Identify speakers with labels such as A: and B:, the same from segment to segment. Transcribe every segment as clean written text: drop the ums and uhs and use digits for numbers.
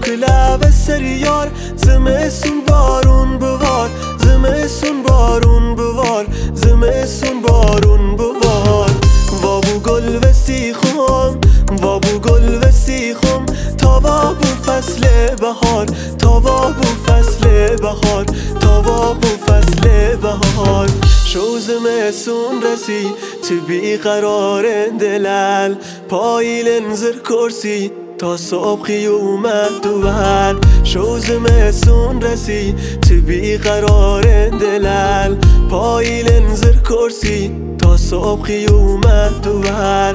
A: لعب سریار زمستون بارون بوار زمستون بارون بوار زمستون بارون بوار وابو گل و سیخم وابو گل و سیخم تاوا بو فصل بهار تاوا بو فصل بهار تاوا بو فصل بهار شو زمستون رسی تو بیقرار دلل پایل زر کرسی تا صبح قیومت دوبر شو زمستون رسی تو بیقرار دلل پایل زر کرسی تا صبح قیومت دوبر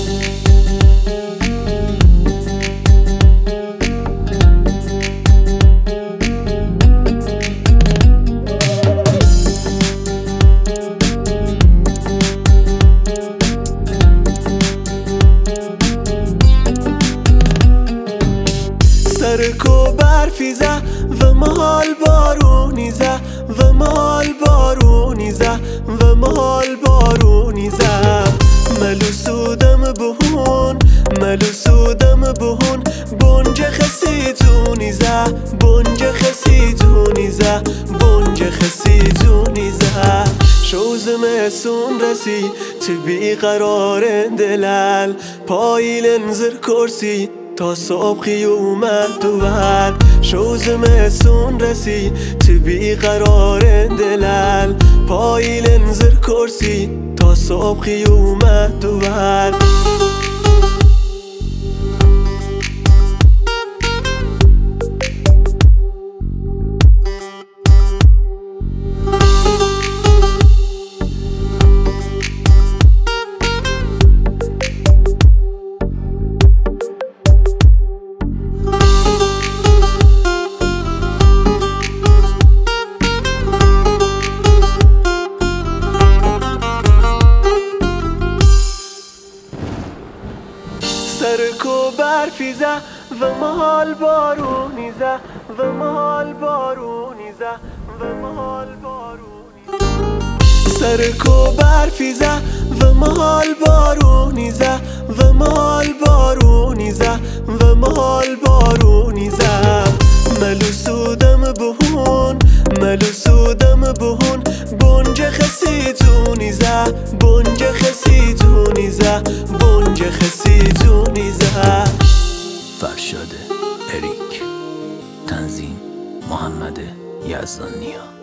A: سرکو برفیزه و محال بارونیزه و محال بارونیزه و محال بارونیزه ملو سودم بهون ملو سودم بهون بنج خسی تونیزه بنج خسی تونیزه بنج خسی تونیزه شو زمستون رسی تو بیقرار دلل پایل زر کرسی تا صبح قیومت دوبر شو زمستون رسی تو بیقرار دلل پایل زر کرسی تا صبح قیومت دوبر سرکو برفیزه و محال بارونیزه و محال بارونیزه و محال بارونیزه سرکو برفیزه و محال بارونیزه و محال بارونیزه و محال بارونیزه ملو سودم بهون ملو سودم بهون بنج خسی تونیزه بنج خسی تونیزه بنج خسی تونیزه
B: فرشاد اریک تنظیم محمد یزدانیا